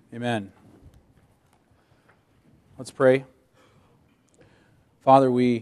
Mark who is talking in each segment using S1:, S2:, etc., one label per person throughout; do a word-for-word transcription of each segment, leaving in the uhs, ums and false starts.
S1: Amen. Let's pray. Father, we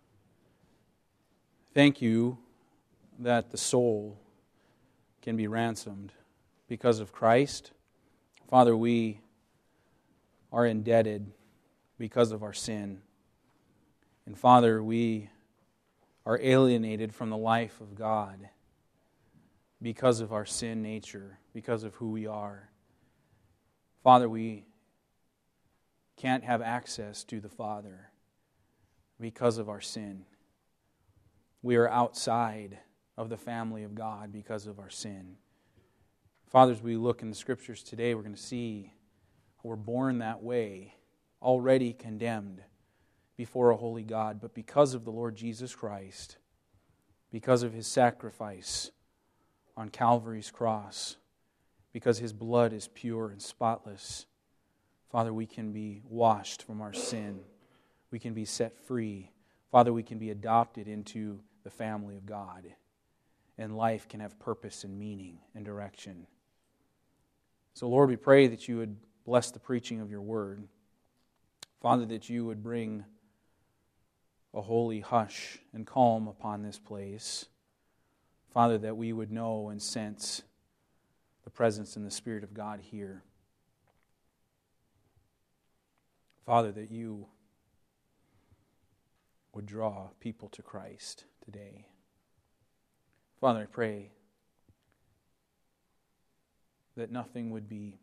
S1: thank you that the soul can be ransomed because of Christ. Father, we are indebted because of our sin. And Father, we are alienated from the life of God because of our sin nature, because of who we are. Father, we can't have access to the Father because of our sin. We are outside of the family of God because of our sin. Father, as we look in the Scriptures today, we're going to see we're born that way, already condemned before a holy God. But because of the Lord Jesus Christ, because of His sacrifice on Calvary's cross, because His blood is pure and spotless, Father, we can be washed from our sin. We can be set free. Father, we can be adopted into the family of God. And life can have purpose and meaning and direction. So, Lord, we pray that you would bless the preaching of your word. Father, that you would bring a holy hush and calm upon this place. Father, that we would know and sense the presence and the Spirit of God here. Father, that you would draw people to Christ today. Father, I pray that nothing would be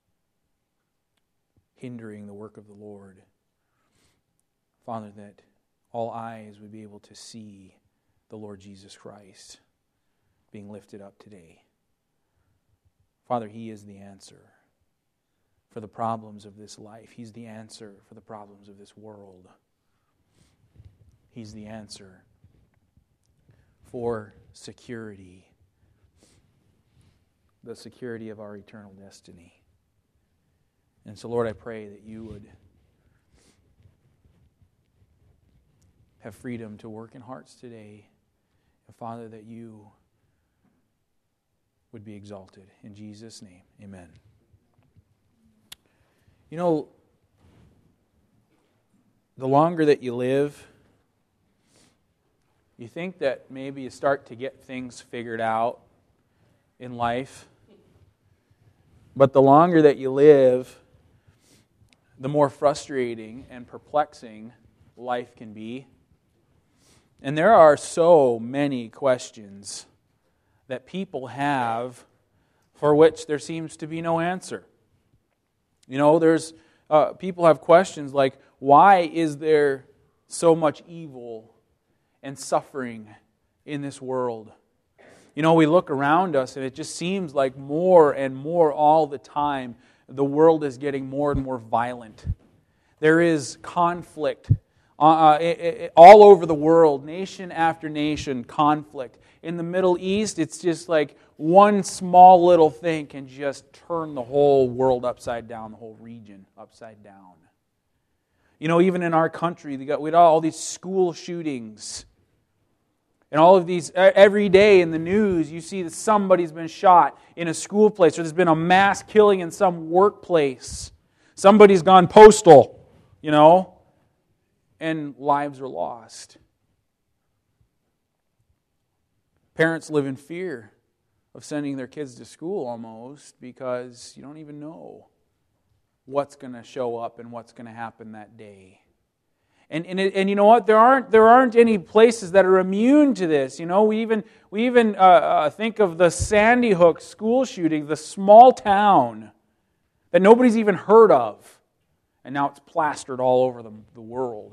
S1: hindering the work of the Lord. Father, that all eyes would be able to see the Lord Jesus Christ being lifted up today. Father, He is the answer for the problems of this life. He's the answer for the problems of this world. He's the answer for security, the security of our eternal destiny. And so, Lord, I pray that you would have freedom to work in hearts today. And Father, that you would be exalted. In Jesus' name, amen. You know, the longer that you live, you think that maybe you start to get things figured out in life. But the longer that you live, the more frustrating and perplexing life can be. And there are so many questions that people have for which there seems to be no answer. You know, there's uh, people have questions like, why is there so much evil and suffering in this world? You know, we look around us and it just seems like more and more all the time the world is getting more and more violent. There is conflict uh, it, it, all over the world, nation after nation, conflict. In the Middle East, it's just like one small little thing can just turn the whole world upside down, the whole region upside down. You know, even in our country, we got, we got all these school shootings. And all of these, every day in the news, you see that somebody's been shot in a school place, or there's been a mass killing in some workplace. Somebody's gone postal, you know, and lives are lost. Parents live in fear of sending their kids to school almost because you don't even know what's going to show up and what's going to happen that day. And and, it, and you know what? There aren't there aren't any places that are immune to this. You know, we even we even uh, uh, think of the Sandy Hook school shooting, the small town that nobody's even heard of, and now it's plastered all over the, the world.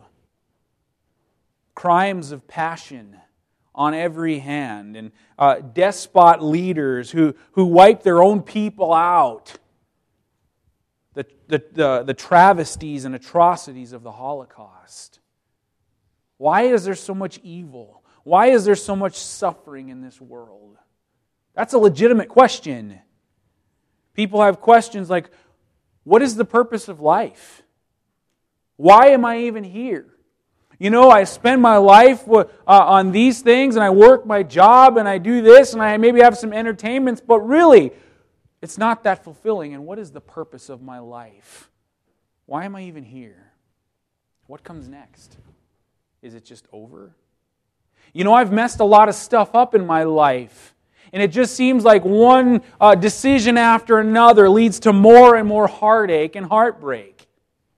S1: Crimes of passion on every hand, and uh, despot leaders who who wipe their own people out. The, the, the, the travesties and atrocities of the Holocaust. Why is there so much evil? Why is there so much suffering in this world? That's a legitimate question. People have questions like, what is the purpose of life? Why am I even here? You know, I spend my life uh, on these things, and I work my job, and I do this, and I maybe have some entertainments, but really, it's not that fulfilling. And what is the purpose of my life? Why am I even here? What comes next? Is it just over? You know, I've messed a lot of stuff up in my life. And it just seems like one uh, decision after another leads to more and more heartache and heartbreak.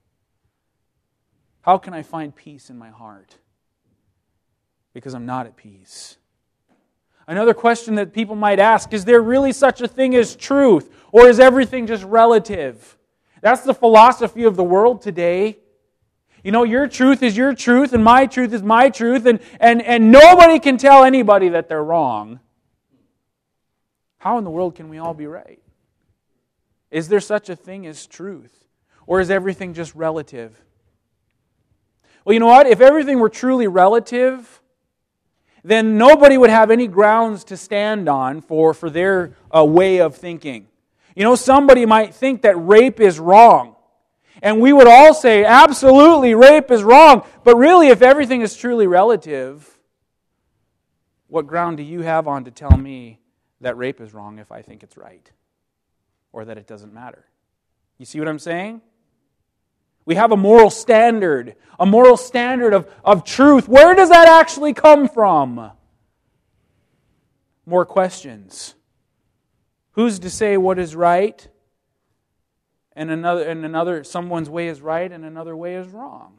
S1: How can I find peace in my heart? Because I'm not at peace. Another question that people might ask, is there really such a thing as truth? Or is everything just relative? That's the philosophy of the world today. You know, your truth is your truth, and my truth is my truth, and, and, and nobody can tell anybody that they're wrong. How in the world can we all be right? Is there such a thing as truth? Or is everything just relative? Well, you know what? If everything were truly relative, then nobody would have any grounds to stand on for, for their uh, way of thinking. You know, somebody might think that rape is wrong. And we would all say, absolutely, rape is wrong. But really, if everything is truly relative, what ground do you have on to tell me that rape is wrong if I think it's right? Or that it doesn't matter? You see what I'm saying? We have a moral standard, a moral standard of, of truth. Where does that actually come from? More questions. Who's to say what is right? And another, and another, someone's way is right and another way is wrong.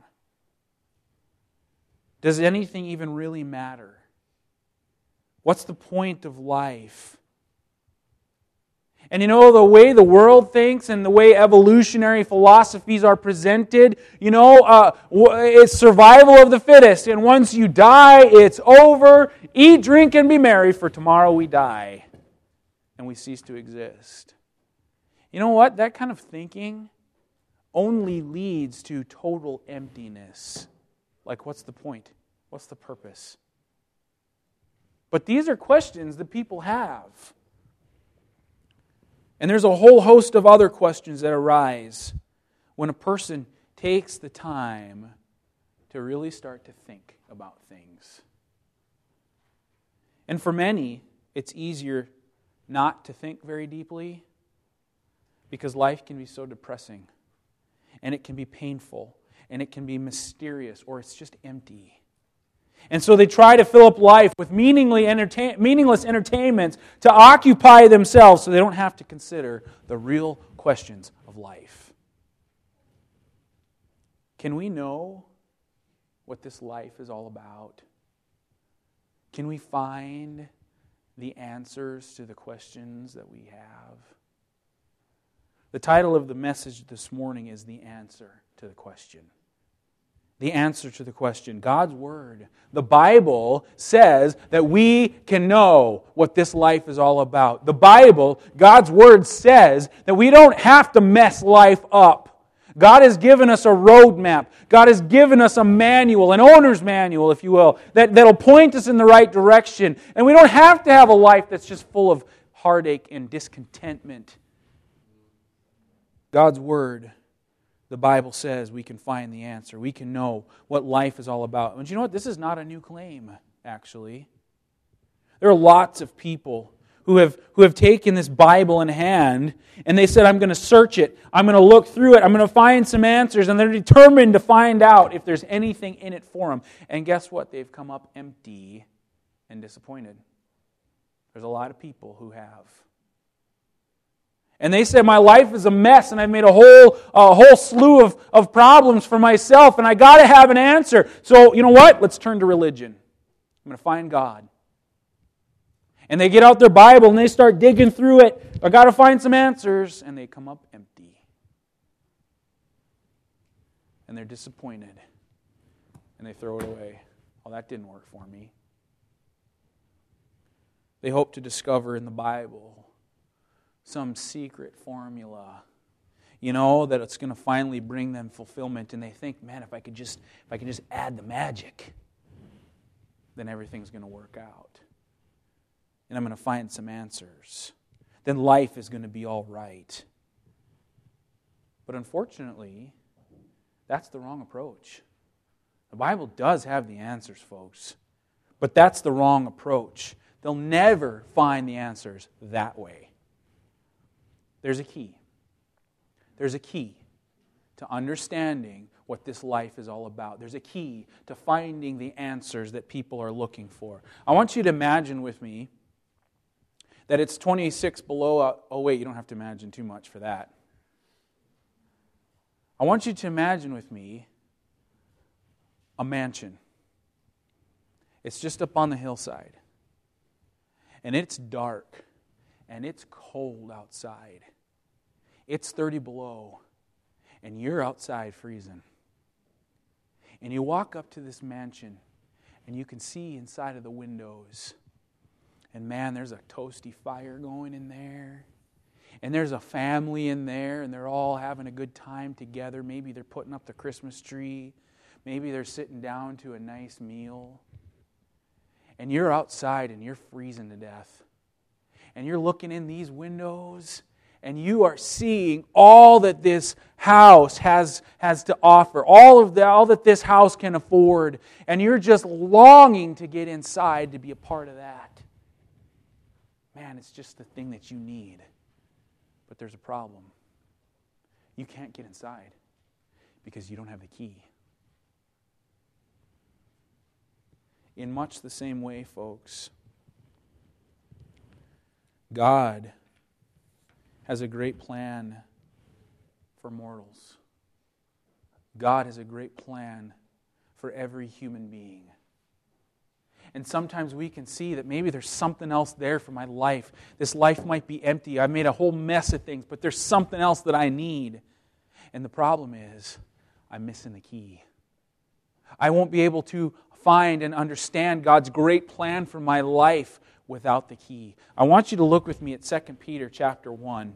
S1: Does anything even really matter? What's the point of life? And you know, the way the world thinks and the way evolutionary philosophies are presented, you know, uh, it's survival of the fittest. And once you die, it's over. Eat, drink, and be merry, for tomorrow we die. And we cease to exist. You know what? That kind of thinking only leads to total emptiness. Like, what's the point? What's the purpose? But these are questions that people have. And there's a whole host of other questions that arise when a person takes the time to really start to think about things. And for many, it's easier not to think very deeply because life can be so depressing, and it can be painful, and it can be mysterious, or it's just empty. And so they try to fill up life with meaningless entertain- meaningless entertainments to occupy themselves so they don't have to consider the real questions of life. Can we know what this life is all about? Can we find the answers to the questions that we have? The title of the message this morning is The Answer to the Question. The answer to the question. God's Word, the Bible, says that we can know what this life is all about. The Bible, God's Word, says that we don't have to mess life up. God has given us a roadmap. God has given us a manual, an owner's manual, if you will, that, that'll point us in the right direction. And we don't have to have a life that's just full of heartache and discontentment. God's Word, the Bible says we can find the answer. We can know what life is all about. And you know what? This is not a new claim, actually. There are lots of people who have, who have taken this Bible in hand and they said, I'm going to search it. I'm going to look through it. I'm going to find some answers. And they're determined to find out if there's anything in it for them. And guess what? They've come up empty and disappointed. There's a lot of people who have. And they said, my life is a mess, and I've made a whole a whole slew of, of problems for myself, and I got to have an answer. So, you know what? Let's turn to religion. I'm going to find God. And they get out their Bible, and they start digging through it. I got to find some answers. And they come up empty. And they're disappointed. And they throw it away. Oh, that didn't work for me. They hope to discover in the Bible some secret formula, you know, that it's going to finally bring them fulfillment. And they think, man, if I could just if I could just add the magic, then everything's going to work out. And I'm going to find some answers. Then life is going to be all right. But unfortunately, that's the wrong approach. The Bible does have the answers, folks. But that's the wrong approach. They'll never find the answers that way. There's a key. There's a key to understanding what this life is all about. There's a key to finding the answers that people are looking for. I want you to imagine with me that it's twenty-six below. Oh, wait, you don't have to imagine too much for that. I want you to imagine with me a mansion. It's just up on the hillside. And it's dark. And it's cold outside. It's thirty below. And you're outside freezing. And you walk up to this mansion. And you can see inside of the windows. And man, there's a toasty fire going in there. And there's a family in there. And they're all having a good time together. Maybe they're putting up the Christmas tree. Maybe they're sitting down to a nice meal. And you're outside and you're freezing to death. And you're looking in these windows and you are seeing all that this house has, has to offer, all of the, all that this house can afford. And you're just longing to get inside to be a part of that. Man, it's just the thing that you need. But there's a problem. You can't get inside because you don't have the key. In much the same way, folks, God has a great plan for mortals. God has a great plan for every human being. And sometimes we can see that maybe there's something else there for my life. This life might be empty. I've made a whole mess of things, but there's something else that I need. And the problem is, I'm missing the key. I won't be able to find and understand God's great plan for my life without the key. I want you to look with me at Second Peter chapter one.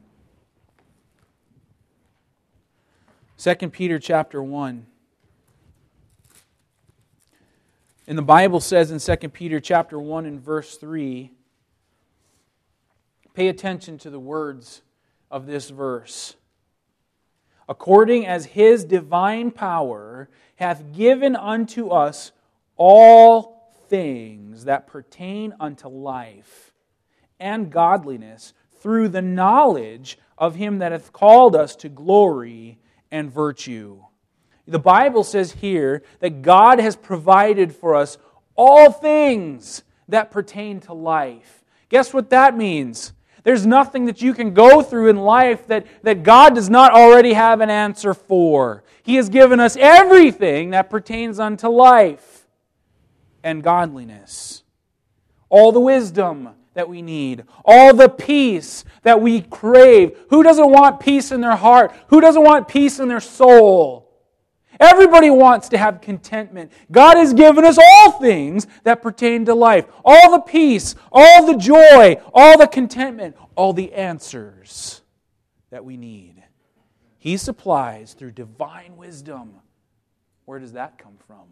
S1: Second Peter chapter one. And the Bible says in Second Peter chapter one and verse three, pay attention to the words of this verse. According as His divine power hath given unto us all things that pertain unto life and godliness through the knowledge of Him that hath called us to glory and virtue. The Bible says here that God has provided for us all things that pertain to life. Guess what that means? There's nothing that you can go through in life that, that God does not already have an answer for. He has given us everything that pertains unto life and godliness. All the wisdom that we need. All the peace that we crave. Who doesn't want peace in their heart? Who doesn't want peace in their soul? Everybody wants to have contentment. God has given us all things that pertain to life. All the peace, all the joy, all the contentment, all the answers that we need. He supplies through divine wisdom. Where does that come from?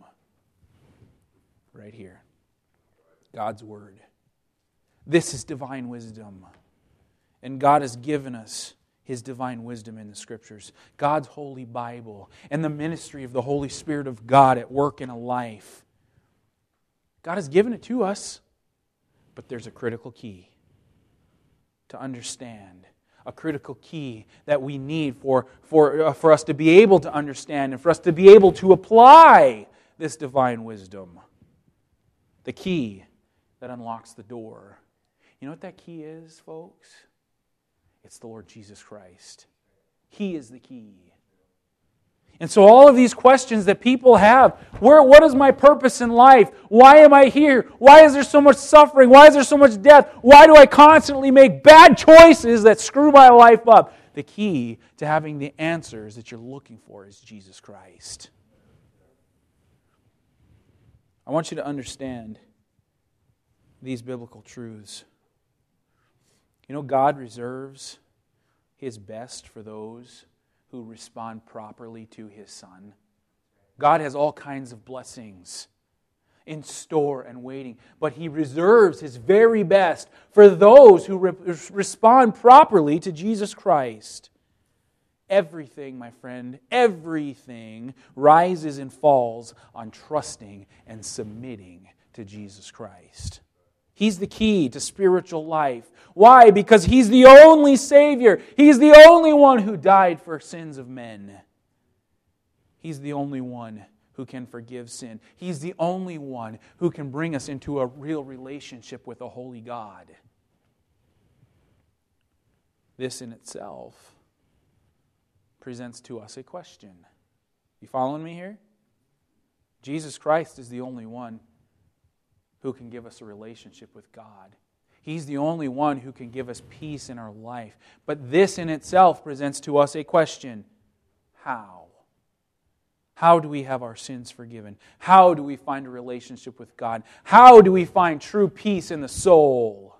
S1: Right here. God's Word. This is divine wisdom. And God has given us His divine wisdom in the Scriptures. God's holy Bible and the ministry of the Holy Spirit of God at work in a life. God has given it to us, but there's a critical key to understand. A critical key that we need for, for, uh, for us to be able to understand and for us to be able to apply this divine wisdom. The key that unlocks the door. You know what that key is, folks? It's the Lord Jesus Christ. He is the key. And so all of these questions that people have, where, what is my purpose in life? Why am I here? Why is there so much suffering? Why is there so much death? Why do I constantly make bad choices that screw my life up? The key to having the answers that you're looking for is Jesus Christ. I want you to understand these biblical truths. You know, God reserves His best for those who respond properly to His Son. God has all kinds of blessings in store and waiting, but He reserves His very best for those who re- respond properly to Jesus Christ. Everything, my friend, everything rises and falls on trusting and submitting to Jesus Christ. He's the key to spiritual life. Why? Because He's the only Savior. He's the only one who died for sins of men. He's the only one who can forgive sin. He's the only one who can bring us into a real relationship with a holy God. This in itself presents to us a question. You following me here? Jesus Christ is the only one who can give us a relationship with God. He's the only one who can give us peace in our life. But this in itself presents to us a question. How? How do we have our sins forgiven? How do we find a relationship with God? How do we find true peace in the soul?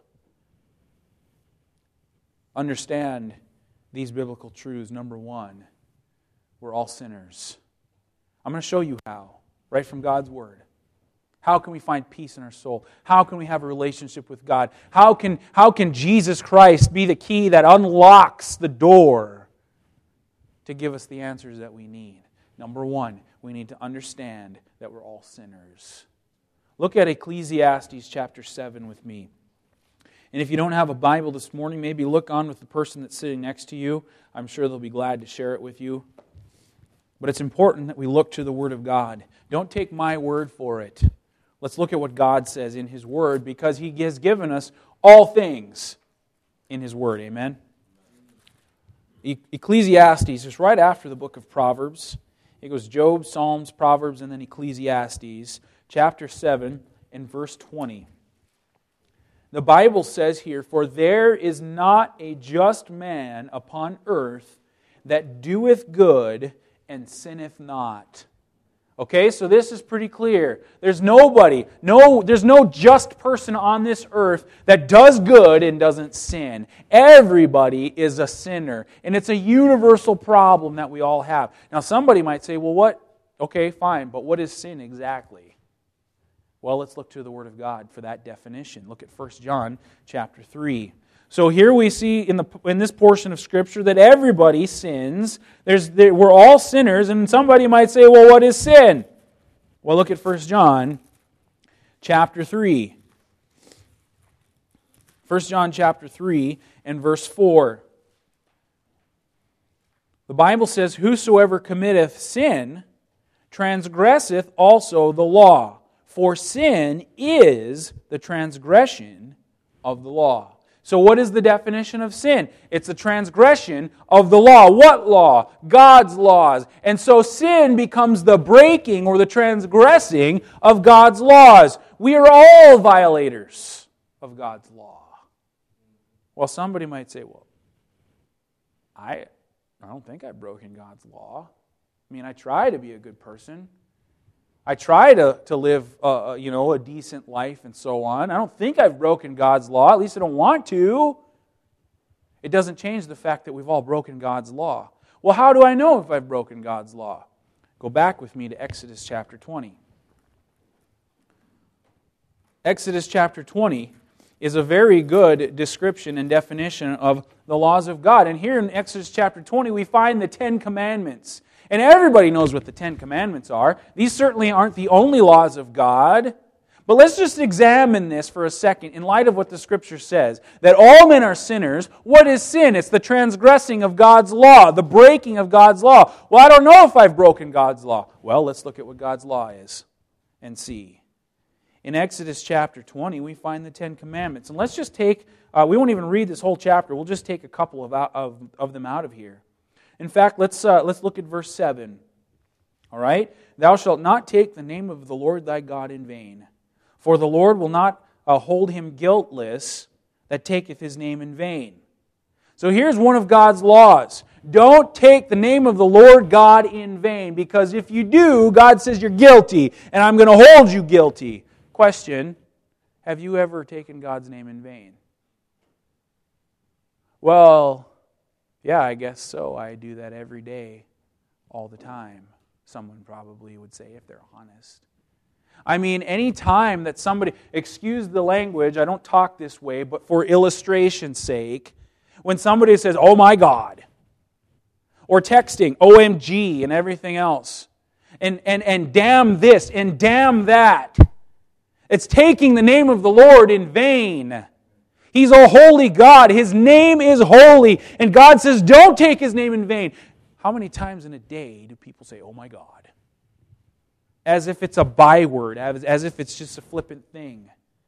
S1: Understand these biblical truths. Number one, we're all sinners. I'm going to show you how, right from God's Word. How can we find peace in our soul? How can we have a relationship with God? How can, how can Jesus Christ be the key that unlocks the door to give us the answers that we need? Number one, we need to understand that we're all sinners. Look at Ecclesiastes chapter seven with me. And if you don't have a Bible this morning, maybe look on with the person that's sitting next to you. I'm sure they'll be glad to share it with you. But it's important that we look to the Word of God. Don't take my word for it. Let's look at what God says in His Word, because He has given us all things in His Word. Amen? Ecclesiastes is right after the book of Proverbs. It goes Job, Psalms, Proverbs, and then Ecclesiastes, chapter seven and verse twenty. The Bible says here, "For there is not a just man upon earth that doeth good and sinneth not." Okay, so this is pretty clear. There's nobody, no, there's no just person on this earth that does good and doesn't sin. Everybody is a sinner, and it's a universal problem that we all have. Now, somebody might say, well, what? Okay, fine, but what is sin exactly? Well, let's look to the Word of God for that definition. Look at First John chapter three. So here we see in the in this portion of Scripture that everybody sins. There's there, we're all sinners, and somebody might say, well, what is sin? Well, look at First John chapter three. First John chapter three and verse four. The Bible says, "Whosoever committeth sin transgresseth also the law, for sin is the transgression of the law." So what is the definition of sin? It's the transgression of the law. What law? God's laws. And so sin becomes the breaking or the transgressing of God's laws. We are all violators of God's law. Well, somebody might say, well, I, I don't think I've broken God's law. I mean, I try to be a good person. I try to, to live uh, you know, a decent life and so on. I don't think I've broken God's law. At least I don't want to. It doesn't change the fact that we've all broken God's law. Well, how do I know if I've broken God's law? Go back with me to Exodus chapter twenty. Exodus chapter twenty is a very good description and definition of the laws of God. And here in Exodus chapter twenty, we find the Ten Commandments. And everybody knows what the Ten Commandments are. These certainly aren't the only laws of God. But let's just examine this for a second in light of what the Scripture says. That all men are sinners. What is sin? It's the transgressing of God's law, the breaking of God's law. Well, I don't know if I've broken God's law. Well, let's look at what God's law is and see. In Exodus chapter twenty, we find the Ten Commandments. And let's just take, uh, we won't even read this whole chapter. We'll just take a couple of, of, of them out of here. In fact, let's uh, let's look at verse seven. All right? "Thou shalt not take the name of the Lord thy God in vain, for the Lord will not uh, hold him guiltless that taketh his name in vain." So here's one of God's laws. Don't take the name of the Lord God in vain, because if you do, God says you're guilty, and I'm going to hold you guilty. Question, have you ever taken God's name in vain? Well, yeah, I guess so. I do that every day, all the time. Someone probably would say, if they're honest. I mean, any time that somebody, excuse the language, I don't talk this way, but for illustration's sake, when somebody says, oh my God, or texting, O M G, and everything else, and, and, and damn this, and damn that, It's taking the name of the Lord in vain. He's a holy God. His name is holy. And God says, don't take His name in vain. How many times in a day do people say, oh my God? As if it's a byword, as, as if it's just a flippant thing.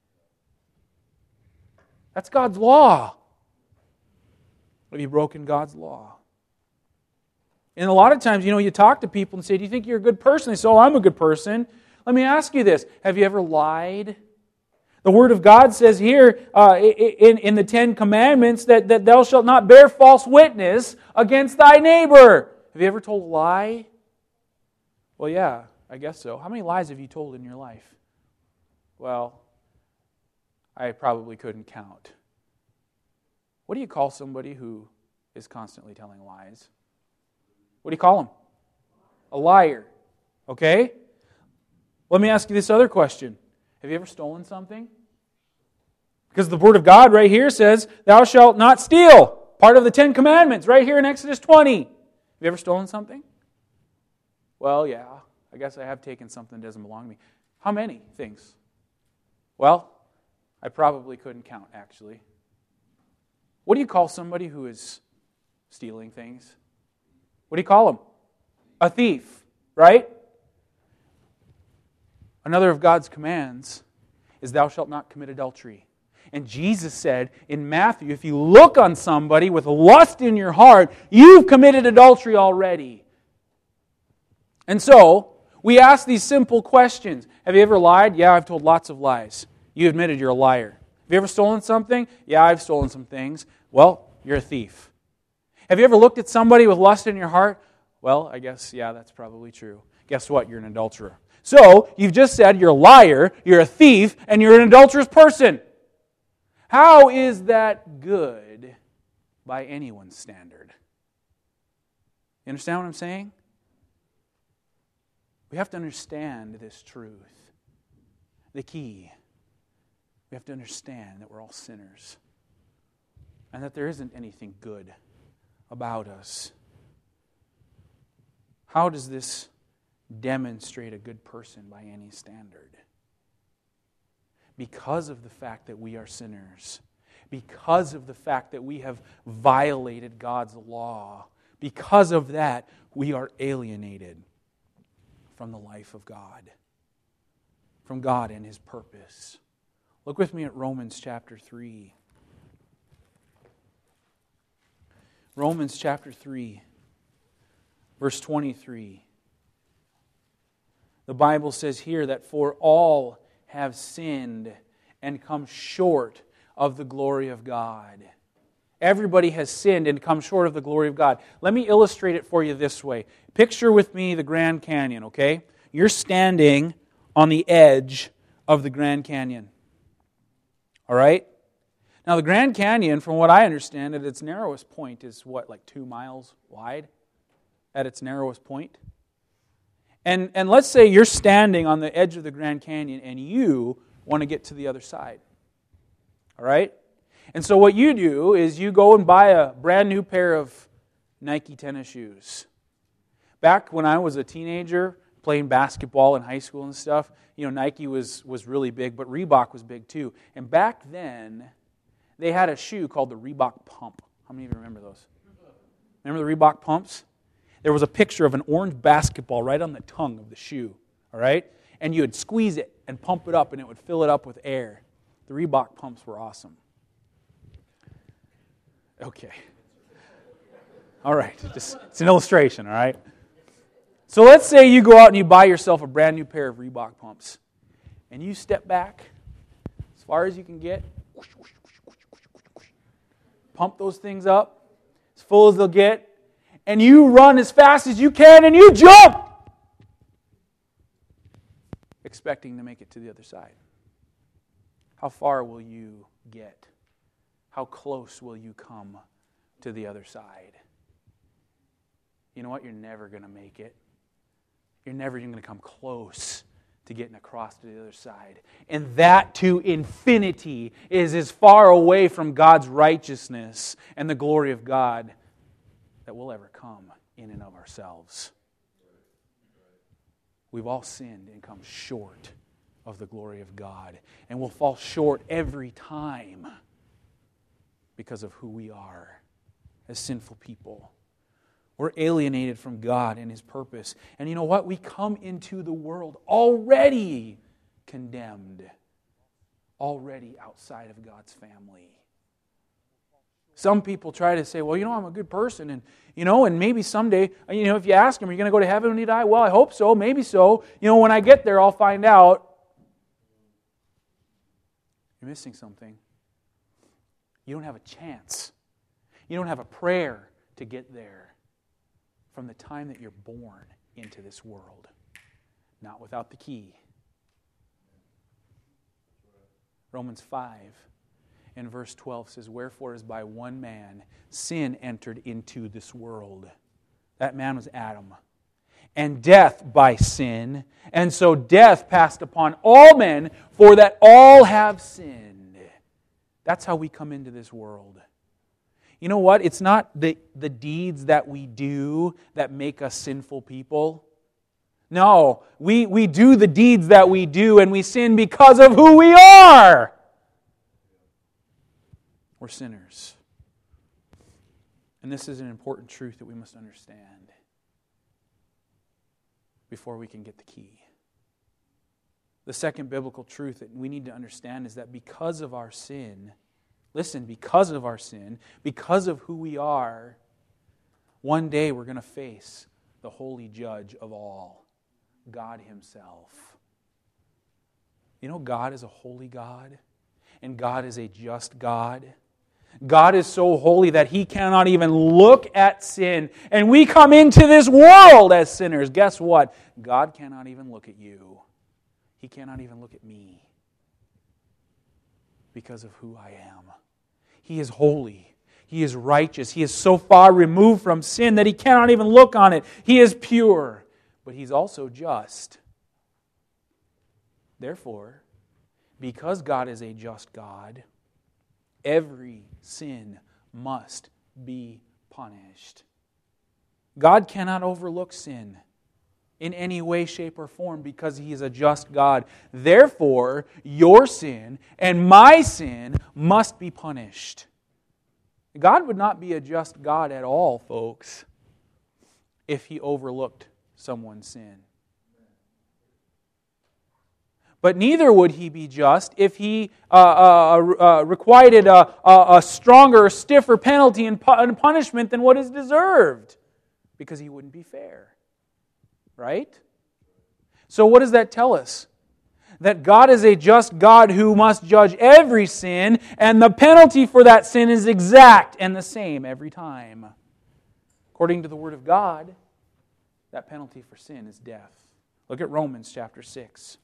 S1: That's God's law. Have you broken God's law? And a lot of times, you know, you talk to people and say, do you think you're a good person? They say, oh, I'm a good person. Let me ask you this. Have you ever lied? The Word of God says here uh, in, in the Ten Commandments that, that thou shalt not bear false witness against thy neighbor. Have you ever told a lie? Well, yeah, I guess so. How many lies have you told in your life? Well, I probably couldn't count. What do you call somebody who is constantly telling lies? What do you call them? A liar. Okay? Let me ask you this other question. Have you ever stolen something? Because the Word of God right here says, thou shalt not steal. Part of the Ten Commandments, right here in Exodus twenty. Have you ever stolen something? Well, yeah. I guess I have taken something that doesn't belong to me. How many things? Well, I probably couldn't count, actually. What do you call somebody who is stealing things? What do you call them? A thief, right? Another of God's commands is thou shalt not commit adultery. And Jesus said in Matthew, if you look on somebody with lust in your heart, you've committed adultery already. And so, we ask these simple questions. Have you ever lied? Yeah, I've told lots of lies. You admitted you're a liar. Have you ever stolen something? Yeah, I've stolen some things. Well, you're a thief. Have you ever looked at somebody with lust in your heart? Well, I guess, yeah, that's probably true. Guess what? You're an adulterer. So, you've just said you're a liar, you're a thief, and you're an adulterous person. How is that good by anyone's standard? You understand what I'm saying? We have to understand this truth. The key. We have to understand that we're all sinners. And that there isn't anything good about us. How does this demonstrate a good person by any standard? Because of the fact that we are sinners. Because of the fact that we have violated God's law. Because of that, we are alienated from the life of God. From God and His purpose. Look with me at Romans chapter three. Romans chapter three, verse twenty-three. The Bible says here that for all have sinned and come short of the glory of God. Everybody has sinned and come short of the glory of God. Let me illustrate it for you this way. Picture with me the Grand Canyon, okay? You're standing on the edge of the Grand Canyon. All right? Now the Grand Canyon, from what I understand, at its narrowest point is what, like two miles wide? At its narrowest point? And, and let's say you're standing on the edge of the Grand Canyon and you want to get to the other side. All right? And so what you do is you go and buy a brand new pair of Nike tennis shoes. Back when I was a teenager, playing basketball in high school and stuff, you know, Nike was, was really big, but Reebok was big too. And back then, they had a shoe called the Reebok Pump. How many of you remember those? Remember the Reebok Pumps? There was a picture of an orange basketball right on the tongue of the shoe, all right? And you would squeeze it and pump it up, and it would fill it up with air. The Reebok Pumps were awesome. Okay. All right. Just, it's an illustration, all right? So let's say you go out and you buy yourself a brand new pair of Reebok Pumps. And you step back as far as you can get. Pump those things up as full as they'll get. And you run as fast as you can and you jump! Expecting to make it to the other side. How far will you get? How close will you come to the other side? You know what? You're never going to make it. You're never even going to come close to getting across to the other side. And that to infinity is as far away from God's righteousness and the glory of God that we'll ever come in and of ourselves. We've all sinned and come short of the glory of God. And we'll fall short every time because of who we are as sinful people. We're alienated from God and His purpose. And you know what? We come into the world already condemned, already outside of God's family. Some people try to say, well, you know, I'm a good person, and you know, and maybe someday, you know, if you ask them, are you going to go to heaven when you die? Well, I hope so, maybe so. You know, when I get there, I'll find out. You're missing something. You don't have a chance. You don't have a prayer to get there from the time that you're born into this world. Not without the key. Romans five and verse twelve says, wherefore as by one man sin entered into this world. That man was Adam. And death by sin. And so death passed upon all men, for that all have sinned. That's how we come into this world. You know what? It's not the, the deeds that we do that make us sinful people. No, we, we do the deeds that we do and we sin because of who we are. We're sinners. And this is an important truth that we must understand before we can get the key. The second biblical truth that we need to understand is that because of our sin, listen, because of our sin, because of who we are, one day we're going to face the holy judge of all, God Himself. You know, God is a holy God, and God is a just God. God is so holy that He cannot even look at sin. And we come into this world as sinners. Guess what? God cannot even look at you. He cannot even look at me because of who I am. He is holy. He is righteous. He is so far removed from sin that He cannot even look on it. He is pure, but He's also just. Therefore, because God is a just God, every sin must be punished. God cannot overlook sin in any way, shape, or form because He is a just God. Therefore, your sin and my sin must be punished. God would not be a just God at all, folks, if He overlooked someone's sin. But neither would He be just if He uh, uh, uh, requited a, a, a stronger, stiffer penalty and punishment than what is deserved, because He wouldn't be fair. Right? So what does that tell us? That God is a just God who must judge every sin, and the penalty for that sin is exact and the same every time. According to the Word of God, that penalty for sin is death. Look at Romans chapter six.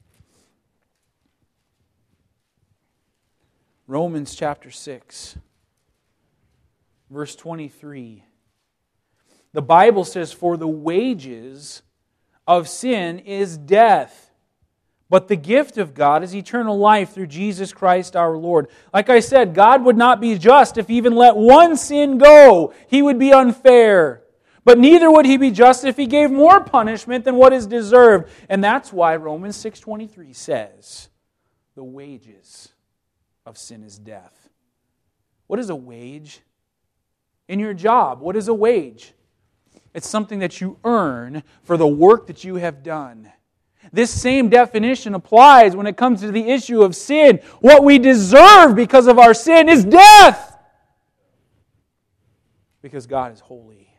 S1: Romans chapter six, verse twenty-three. The Bible says, for the wages of sin is death, but the gift of God is eternal life through Jesus Christ our Lord. Like I said, God would not be just if He even let one sin go. He would be unfair. But neither would He be just if He gave more punishment than what is deserved. And that's why Romans six twenty-three says, the wages of sin is death. What is a wage? In your job, what is a wage? It's something that you earn for the work that you have done. This same definition applies when it comes to the issue of sin. What we deserve because of our sin is death. Because God is holy.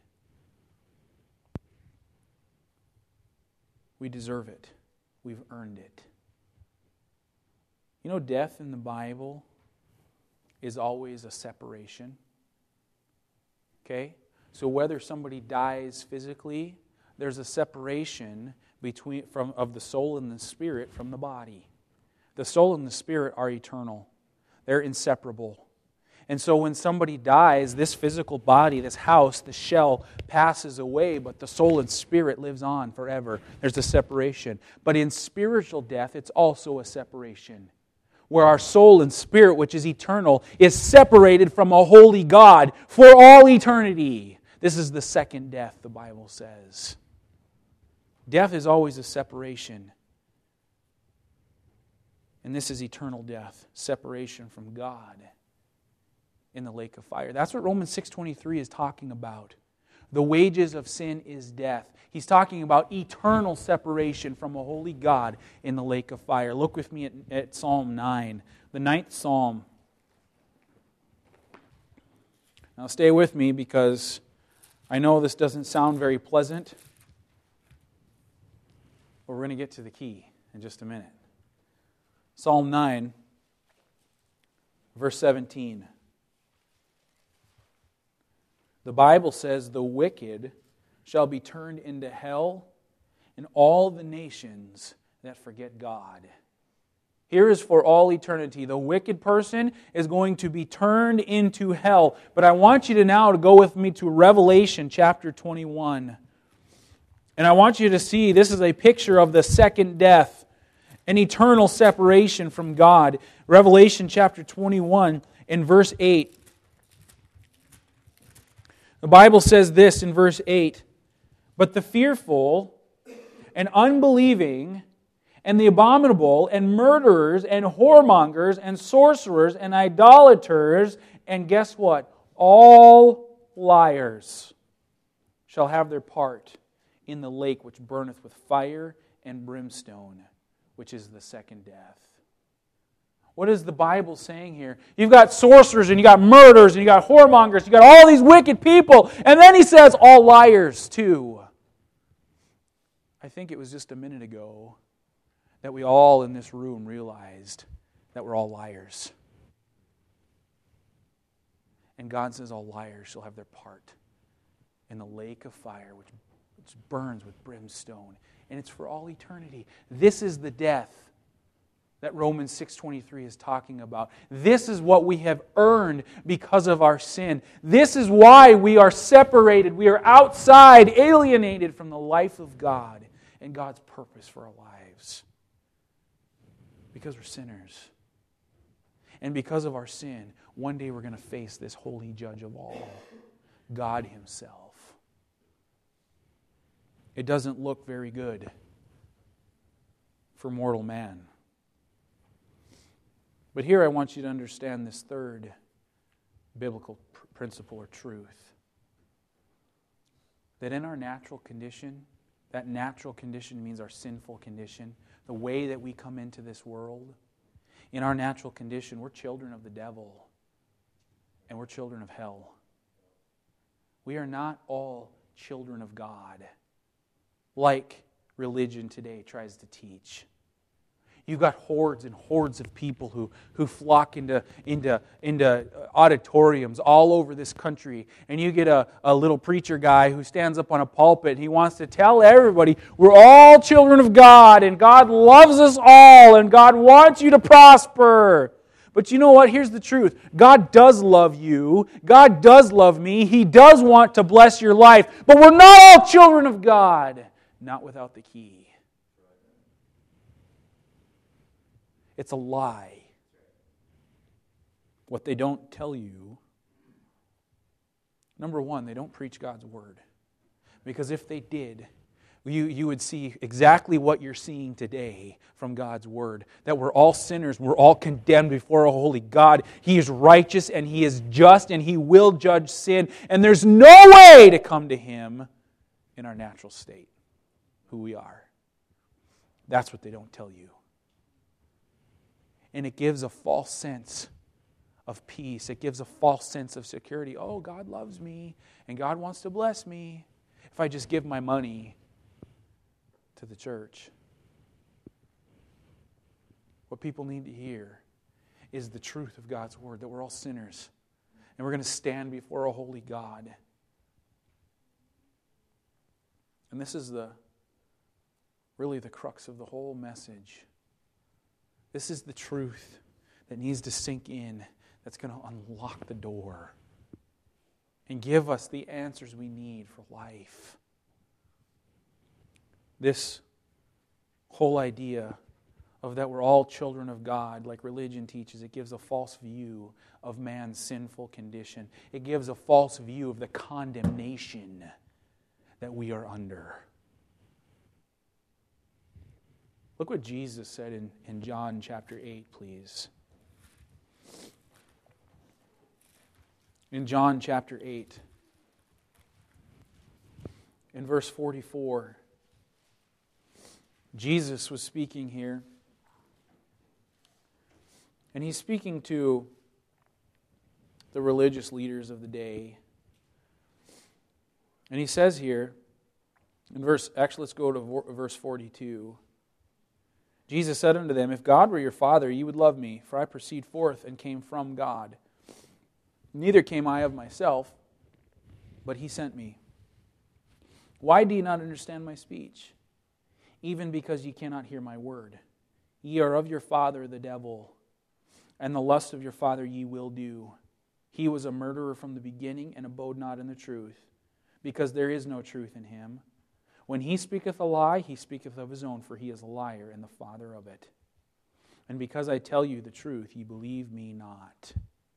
S1: We deserve it. We've earned it. You know, death in the Bible is always a separation. Okay? So whether somebody dies physically, there's a separation between from of the soul and the spirit from the body. The soul and the spirit are eternal. They're inseparable. And so when somebody dies, this physical body, this house, the shell, passes away, but the soul and spirit lives on forever. There's a separation. But in spiritual death, it's also a separation, where our soul and spirit, which is eternal, is separated from a holy God for all eternity. This is the second death, the Bible says. Death is always a separation. And this is eternal death, separation from God in the lake of fire. That's what Romans six twenty-three is talking about. The wages of sin is death. He's talking about eternal separation from a holy God in the lake of fire. Look with me at, at Psalm nine, the ninth Psalm. Now stay with me because I know this doesn't sound very pleasant, but we're going to get to the key in just a minute. Psalm nine, verse seventeen. The Bible says, "The wicked shall be turned into hell, and all the nations that forget God." Here is for all eternity. The wicked person is going to be turned into hell. But I want you to now to go with me to Revelation chapter twenty-one. And I want you to see this is a picture of the second death, an eternal separation from God. Revelation chapter twenty-one in verse eight. The Bible says this in verse eight, "But the fearful and unbelieving and the abominable and murderers and whoremongers and sorcerers and idolaters and guess what? All liars shall have their part in the lake which burneth with fire and brimstone, which is the second death." What is the Bible saying here? You've got sorcerers and you got murderers and you got whoremongers, you got all these wicked people, and then he says all liars too. I think it was just a minute ago that we all in this room realized that we're all liars. And God says all liars shall have their part in the lake of fire which, which burns with brimstone. And it's for all eternity. This is the death that Romans six twenty-three is talking about. This is what we have earned because of our sin. This is why we are separated. We are outside, alienated from the life of God and God's purpose for our lives. Because we're sinners. And because of our sin, one day we're going to face this holy judge of all, God Himself. It doesn't look very good for mortal man. But here I want you to understand this third biblical pr- principle or truth. That in our natural condition, that natural condition means our sinful condition, the way that we come into this world. In our natural condition, we're children of the devil and we're children of hell. We are not all children of God, like religion today tries to teach. You've got hordes and hordes of people who, who flock into, into, into auditoriums all over this country. And you get a, a little preacher guy who stands up on a pulpit and he wants to tell everybody, we're all children of God and God loves us all and God wants you to prosper. But you know what? Here's the truth. God does love you. God does love me. He does want to bless your life. But we're not all children of God. Not without the key. It's a lie. What they don't tell you, number one, they don't preach God's Word. Because if they did, you, you would see exactly what you're seeing today from God's Word. That we're all sinners, we're all condemned before a holy God. He is righteous and He is just and He will judge sin. And there's no way to come to Him in our natural state, who we are. That's what they don't tell you. And it gives a false sense of peace. It gives a false sense of security. Oh, God loves me and God wants to bless me if I just give my money to the church. What people need to hear is the truth of God's Word, that we're all sinners and we're going to stand before a holy God. And this is the really the crux of the whole message. This is the truth that needs to sink in, that's going to unlock the door and give us the answers we need for life. This whole idea of that we're all children of God, like religion teaches, it gives a false view of man's sinful condition. It gives a false view of the condemnation that we are under. Look what Jesus said in, in John chapter eight, please. In John chapter eight, in verse forty-four, Jesus was speaking here. And He's speaking to the religious leaders of the day. And He says here, in verse, actually let's go to verse forty-two. Jesus said unto them, If God were your Father, ye would love me, for I proceed forth and came from God. Neither came I of myself, but He sent me. Why do ye not understand my speech? Even because ye cannot hear my word. Ye are of your father the devil, and the lust of your father ye will do. He was a murderer from the beginning, and abode not in the truth, because there is no truth in him. When he speaketh a lie, he speaketh of his own, for he is a liar and the father of it. And because I tell you the truth, ye believe me not.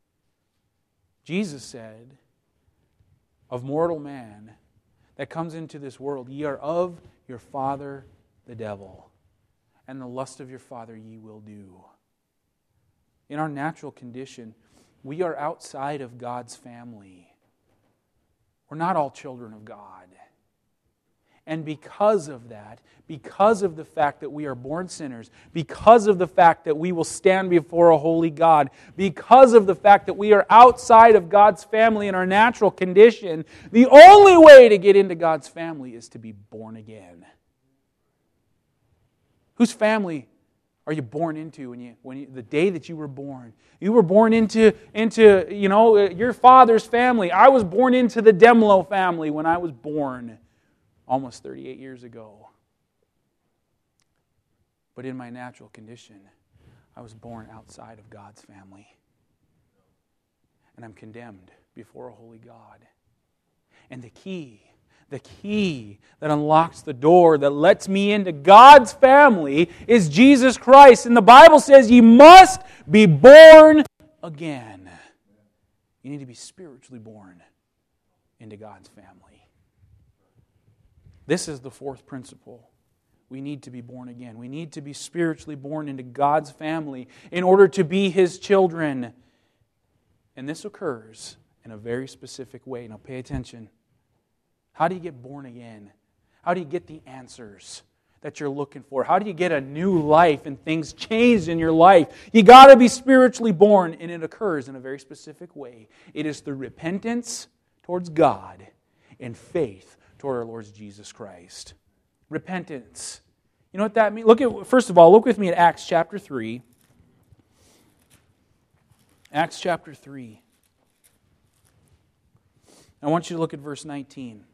S1: Jesus said, of mortal man that comes into this world, ye are of your father the devil, and the lust of your father ye will do. In our natural condition, we are outside of God's family. We're not all children of God. And because of that, because of the fact that we are born sinners, because of the fact that we will stand before a holy God, because of the fact that we are outside of God's family in our natural condition, the only way to get into God's family is to be born again. Whose family are you born into when you when you, the day that you were born? You were born into into you know your father's family. I was born into the Demlo family when I was born almost thirty-eight years ago. But in my natural condition, I was born outside of God's family. And I'm condemned before a holy God. And the key The key that unlocks the door that lets me into God's family is Jesus Christ. And the Bible says ye must be born again. You need to be spiritually born into God's family. This is the fourth principle. We need to be born again. We need to be spiritually born into God's family in order to be His children. And this occurs in a very specific way. Now pay attention. How do you get born again? How do you get the answers that you're looking for? How do you get a new life and things changed in your life? You got to be spiritually born, and it occurs in a very specific way. It is through repentance towards God and faith toward our Lord Jesus Christ. Repentance. You know what that means? Look at first of all, look with me at Acts chapter three. Acts chapter three. I want you to look at verse nineteen.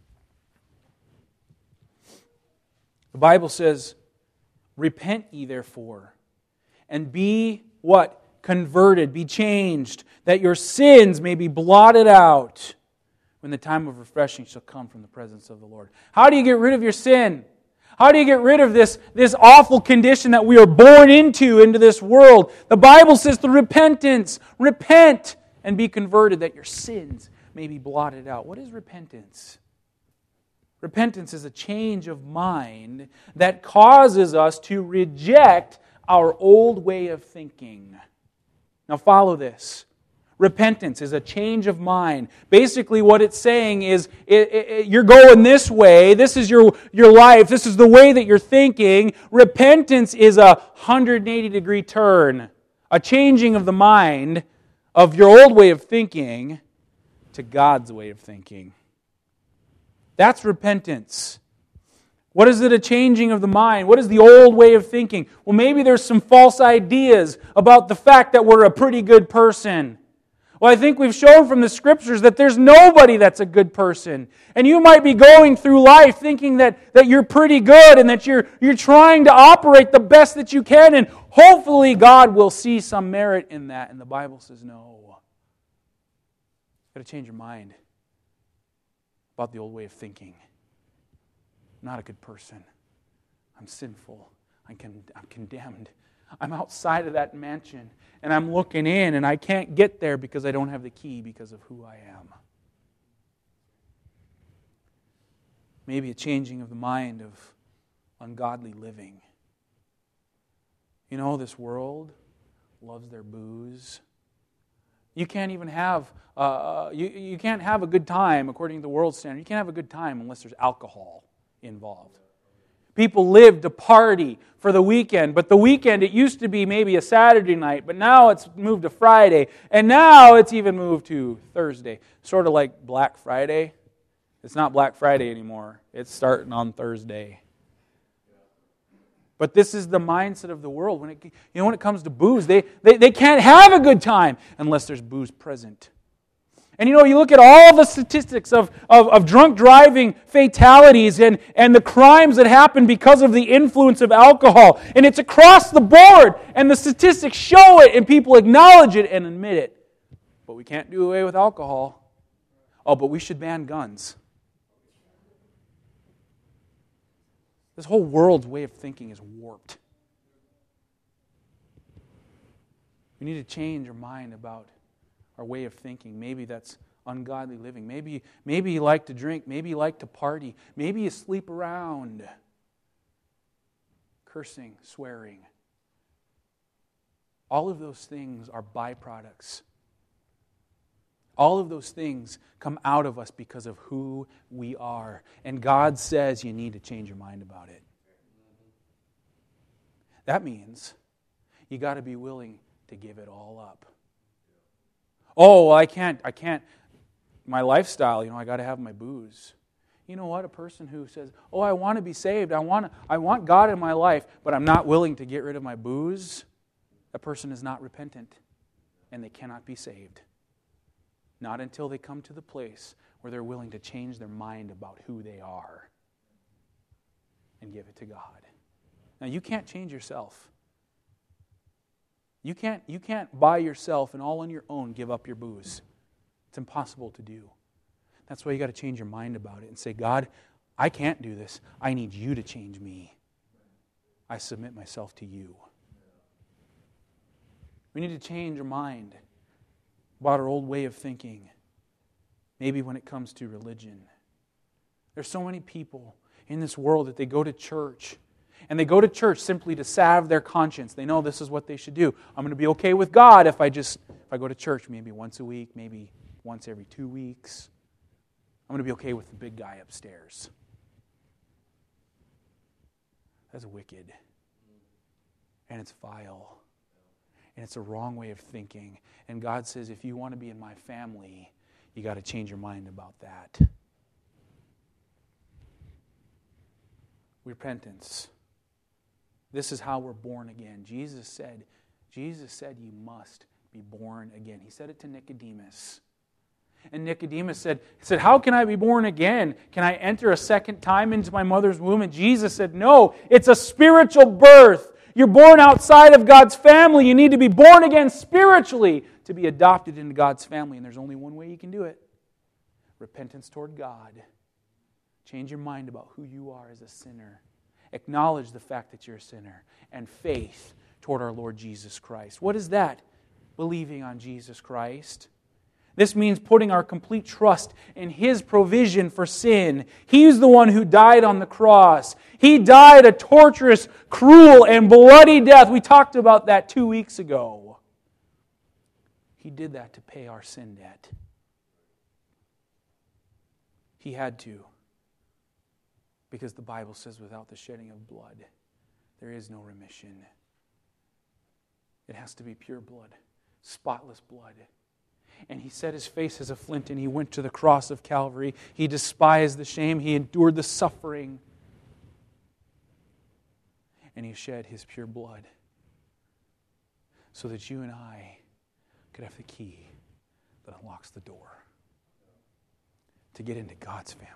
S1: The Bible says, repent ye therefore, and be what? Converted, be changed, that your sins may be blotted out when the time of refreshing shall come from the presence of the Lord. How do you get rid of your sin? How do you get rid of this, this awful condition that we are born into, into this world? The Bible says through repentance. Repent and be converted, that your sins may be blotted out. What is repentance? Repentance is a change of mind that causes us to reject our old way of thinking. Now follow this. Repentance is a change of mind. Basically what it's saying is it, it, you're going this way, this is your, your life, this is the way that you're thinking. Repentance is a one hundred eighty degree turn, a changing of the mind of your old way of thinking to God's way of thinking. That's repentance. What is it, a changing of the mind? What is the old way of thinking? Well, maybe there's some false ideas about the fact that we're a pretty good person. Well, I think we've shown from the Scriptures that there's nobody that's a good person. And you might be going through life thinking that, that you're pretty good and that you're, you're trying to operate the best that you can, and hopefully God will see some merit in that. And the Bible says no. You've got to change your mind about the old way of thinking. I'm not a good person. I'm sinful. I'm, con- I'm condemned. I'm outside of that mansion, and I'm looking in, and I can't get there because I don't have the key because of who I am. Maybe a changing of the mind of ungodly living. You know, this world loves their booze. You can't even have uh, you, you can't have a good time according to the world standard. You can't have a good time unless there's alcohol involved. People live to party for the weekend, but the weekend, it used to be maybe a Saturday night, but now it's moved to Friday, and now it's even moved to Thursday. Sort of like Black Friday. It's not Black Friday anymore. It's starting on Thursday. But this is the mindset of the world. When it, you know, when it comes to booze, they, they, they can't have a good time unless there's booze present. And you know, you look at all the statistics of, of, of drunk driving fatalities and, and the crimes that happen because of the influence of alcohol. And it's across the board. And the statistics show it and people acknowledge it and admit it. But we can't do away with alcohol. Oh, but we should ban guns. This whole world's way of thinking is warped. We need to change our mind about our way of thinking. Maybe that's ungodly living. Maybe, maybe you like to drink. Maybe you like to party. Maybe you sleep around. Cursing, swearing. All of those things are byproducts. All of those things come out of us because of who we are. And God says you need to change your mind about it. That means you got to be willing to give it all up. Oh, well, I can't, I can't, my lifestyle, you know, I got to have my booze. You know what? A person who says, oh, I want to be saved, I want, I want God in my life, but I'm not willing to get rid of my booze, that person is not repentant, and they cannot be saved. Not until they come to the place where they're willing to change their mind about who they are and give it to God. Now, you can't change yourself. You can't, you can't by yourself and all on your own give up your booze. It's impossible to do. That's why you got to change your mind about it and say, God, I can't do this. I need you to change me. I submit myself to you. We need to change our mind about our old way of thinking. Maybe when it comes to religion. There's so many people in this world that they go to church. And they go to church simply to salve their conscience. They know this is what they should do. I'm going to be okay with God if I just if I go to church maybe once a week, maybe once every two weeks. I'm going to be okay with the big guy upstairs. That's wicked. And it's vile. And it's a wrong way of thinking. And God says, if you want to be in my family, you got to change your mind about that. Repentance. This is how we're born again. Jesus said, Jesus said you must be born again. He said it to Nicodemus. And Nicodemus said, said, how can I be born again? Can I enter a second time into my mother's womb? And Jesus said, no, it's a spiritual birth. You're born outside of God's family. You need to be born again spiritually to be adopted into God's family. And there's only one way you can do it. Repentance toward God. Change your mind about who you are as a sinner. Acknowledge the fact that you're a sinner. And faith toward our Lord Jesus Christ. What is that? Believing on Jesus Christ. This means putting our complete trust in His provision for sin. He's the one who died on the cross. He died a torturous, cruel, and bloody death. We talked about that two weeks ago. He did that to pay our sin debt. He had to. Because the Bible says without the shedding of blood, there is no remission. It has to be pure blood, spotless blood. And He set His face as a flint and He went to the cross of Calvary. He despised the shame. He endured the suffering. And He shed His pure blood so that you and I could have the key that unlocks the door to get into God's family.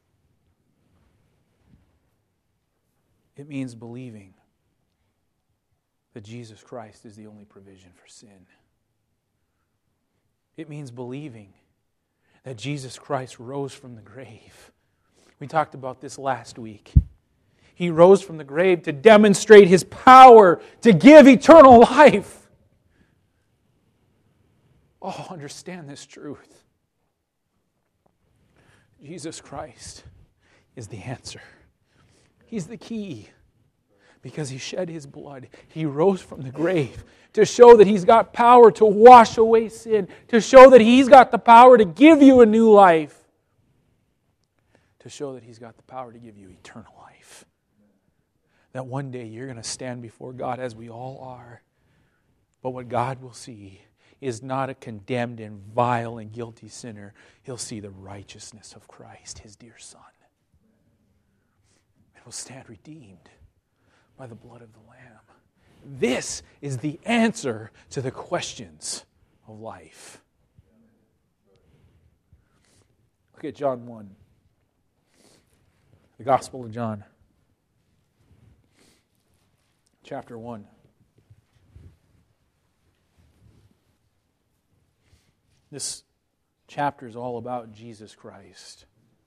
S1: It means believing that Jesus Christ is the only provision for sin. It means believing that Jesus Christ rose from the grave. We talked about this last week. He rose from the grave to demonstrate His power to give eternal life. Oh, understand this truth. Jesus Christ is the answer. He's the key because He shed His blood. He rose from the grave to show that He's got power to wash away sin, to show that He's got the power to give you a new life, to show that He's got the power to give you eternal life. That one day you're going to stand before God, as we all are. But what God will see is not a condemned and vile and guilty sinner. He'll see the righteousness of Christ, His dear Son. And will stand redeemed by the blood of the Lamb. This is the answer to the questions of life. Look at John one. The Gospel of John. Chapter one. This chapter is all about Jesus Christ.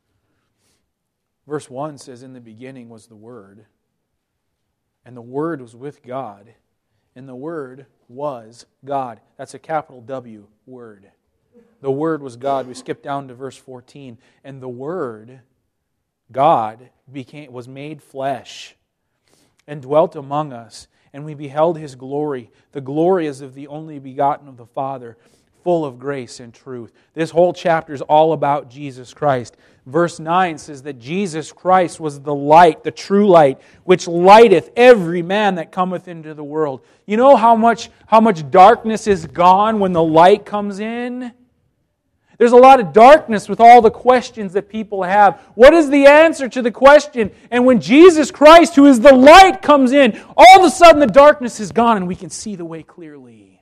S1: Verse one says, "In the beginning was the Word, and the Word was with God, and the Word was God." That's a capital W, Word. The Word was God. We skip down to verse fourteen. "And the Word, God, became was made flesh, and dwelt among us, and we beheld His glory. The glory as of the only begotten of the Father, full of grace and truth." This whole chapter is all about Jesus Christ. Verse nine says that Jesus Christ was the light, the true light, which lighteth every man that cometh into the world. You know how much, how much darkness is gone when the light comes in? There's a lot of darkness with all the questions that people have. What is the answer to the question? And when Jesus Christ, who is the light, comes in, all of a sudden the darkness is gone and we can see the way clearly.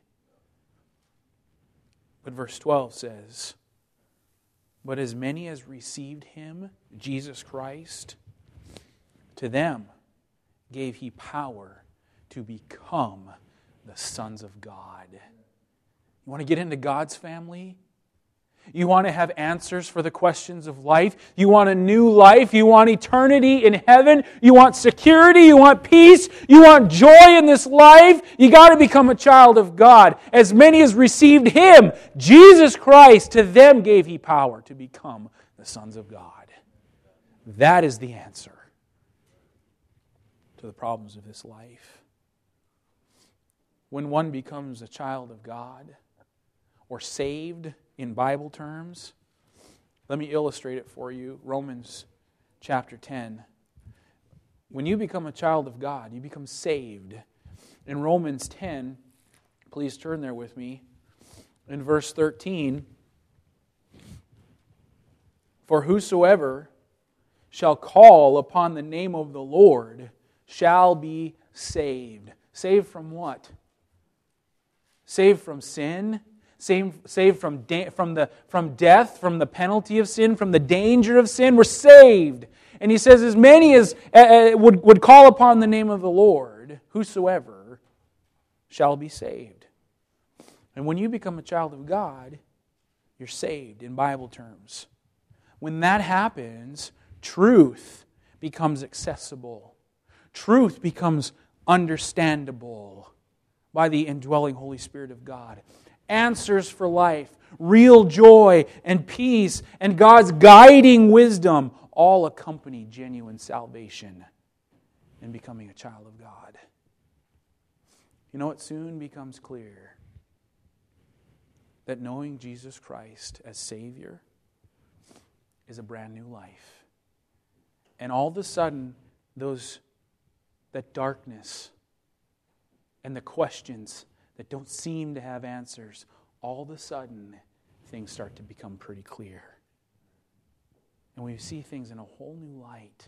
S1: But verse twelve says, "But as many as received Him," Jesus Christ, "to them gave He power to become the sons of God." You want to get into God's family? You want to have answers for the questions of life? You want a new life? You want eternity in heaven? You want security? You want peace? You want joy in this life? You got to become a child of God. As many as received Him, Jesus Christ, to them gave He power to become the sons of God. That is the answer to the problems of this life. When one becomes a child of God, or saved in Bible terms, let me illustrate it for you. Romans chapter ten. When you become a child of God, you become saved. In Romans ten, please turn there with me, in verse thirteen, "For whosoever shall call upon the name of the Lord shall be saved." Saved from what? Saved from sin? Saved, saved from, da- from, the, from death, from the penalty of sin, from the danger of sin. We're saved. And he says, as many as uh, would, would call upon the name of the Lord, whosoever shall be saved. And when you become a child of God, you're saved in Bible terms. When that happens, truth becomes accessible. Truth becomes understandable by the indwelling Holy Spirit of God. Answers for life, real joy and peace, and God's guiding wisdom all accompany genuine salvation in becoming a child of God. You know, it soon becomes clear that knowing Jesus Christ as Savior is a brand new life. And all of a sudden, those that darkness and the questions that don't seem to have answers, all of a sudden, things start to become pretty clear. And we see things in a whole new light.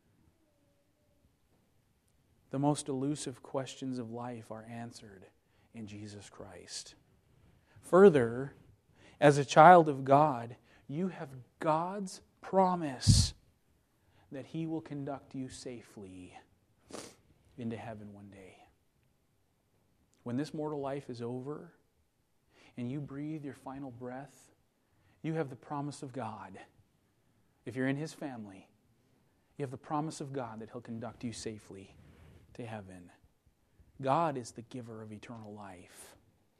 S1: The most elusive questions of life are answered in Jesus Christ. Further, as a child of God, you have God's promise that He will conduct you safely into heaven one day. When this mortal life is over and you breathe your final breath, you have the promise of God. If you're in His family, you have the promise of God that He'll conduct you safely to heaven. God is the giver of eternal life.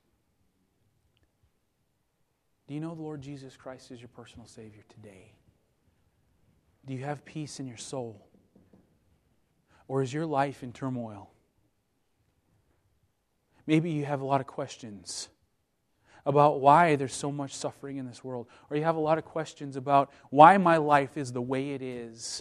S1: Do you know the Lord Jesus Christ is your personal Savior today? Do you have peace in your soul? Or is your life in turmoil? Maybe you have a lot of questions about why there's so much suffering in this world. Or you have a lot of questions about why my life is the way it is.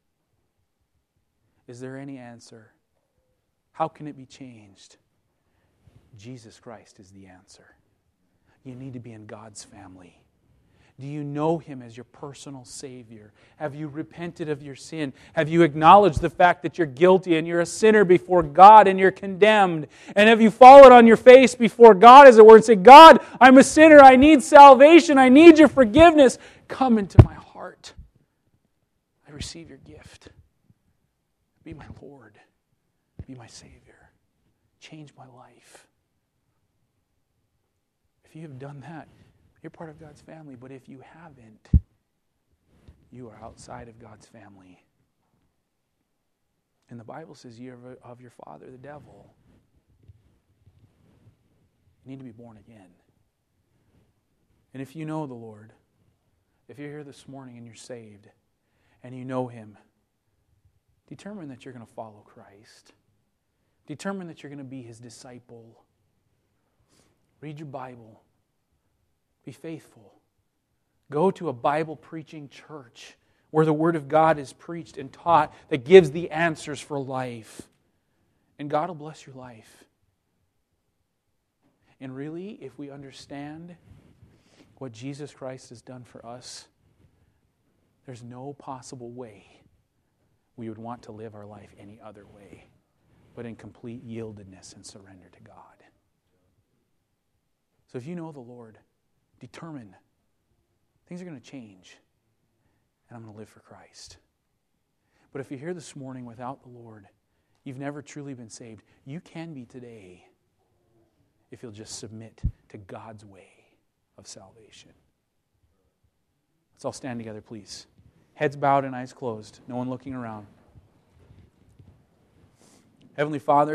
S1: Is there any answer? How can it be changed? Jesus Christ is the answer. You need to be in God's family. Do you know Him as your personal Savior? Have you repented of your sin? Have you acknowledged the fact that you're guilty and you're a sinner before God and you're condemned? And have you fallen on your face before God, as it were, and said, God, I'm a sinner. I need salvation. I need your forgiveness. Come into my heart. I receive your gift. Be my Lord. Be my Savior. Change my life. If you have done that, you're part of God's family. But if you haven't, you are outside of God's family. And the Bible says you're of your father, the devil. You need to be born again. And if you know the Lord, if you're here this morning and you're saved, and you know Him, determine that you're going to follow Christ. Determine that you're going to be His disciple. Read your Bible. Be faithful. Go to a Bible-preaching church where the Word of God is preached and taught that gives the answers for life. And God will bless your life. And really, if we understand what Jesus Christ has done for us, there's no possible way we would want to live our life any other way but in complete yieldedness and surrender to God. So if you know the Lord, determine things are going to change and I'm going to live for Christ. But if you're here this morning without the Lord, you've never truly been saved, you can be today if you'll just submit to God's way of salvation. Let's all stand together, please. Heads bowed and eyes closed. No one looking around. Heavenly Father,